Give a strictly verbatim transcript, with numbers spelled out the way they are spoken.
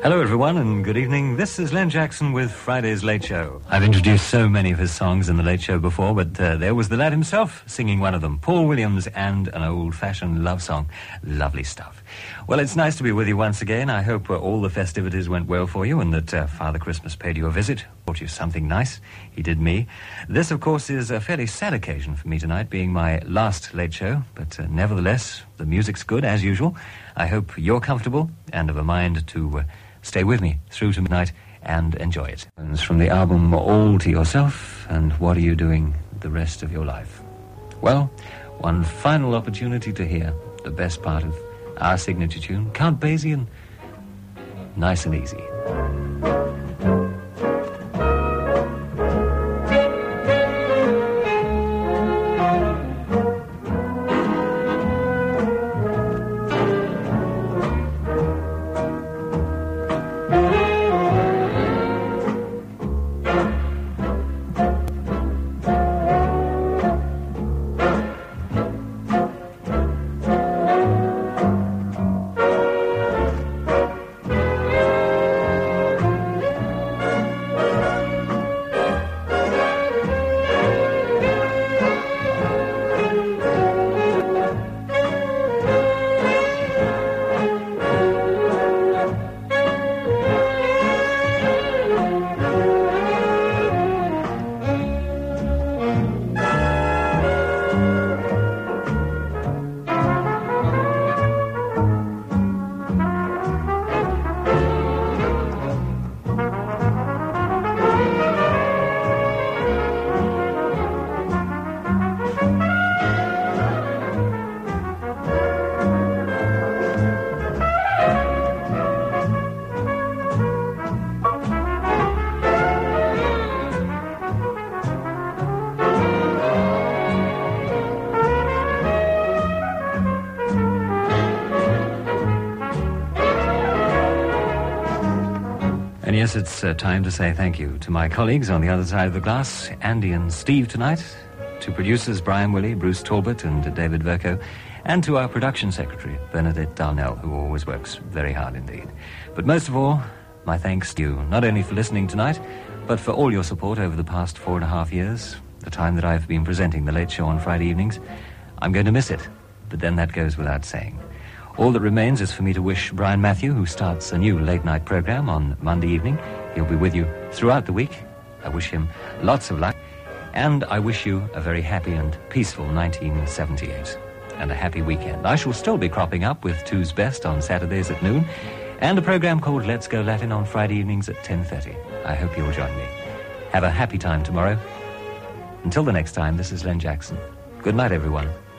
Hello, everyone, and good evening. This is Len Jackson with Friday's Late Show. I've introduced so many of his songs in the Late Show before, but uh, there was the lad himself singing one of them, Paul Williams, and an old-fashioned love song. Lovely stuff. Well, it's nice to be with you once again. I hope uh, all the festivities went well for you and that uh, Father Christmas paid you a visit, brought you something nice. He did me. This, of course, is a fairly sad occasion for me tonight, being my last Late Show, but uh, nevertheless, the music's good, as usual. I hope you're comfortable and of a mind to... Uh, Stay with me through to midnight and enjoy it. It's from the album All to Yourself, and What Are You Doing the Rest of Your Life? Well, one final opportunity to hear the best part of our signature tune, Count Basie, and Nice and Easy. And yes, it's uh, time to say thank you to my colleagues on the other side of the glass, Andy and Steve tonight, to producers Brian Willey, Bruce Talbot and David Verco, and to our production secretary, Bernadette Darnell, who always works very hard indeed. But most of all, my thanks to you, not only for listening tonight, but for all your support over the past four and a half years, the time that I've been presenting the Late Show on Friday evenings. I'm going to miss it, but then that goes without saying. All that remains is for me to wish Brian Matthew, who starts a new late-night program on Monday evening. He'll be with you throughout the week. I wish him lots of luck. And I wish you a very happy and peaceful nineteen seventy-eight. And a happy weekend. I shall still be cropping up with Two's Best on Saturdays at noon, and a program called Let's Go Latin on Friday evenings at ten thirty. I hope you'll join me. Have a happy time tomorrow. Until the next time, this is Len Jackson. Good night, everyone.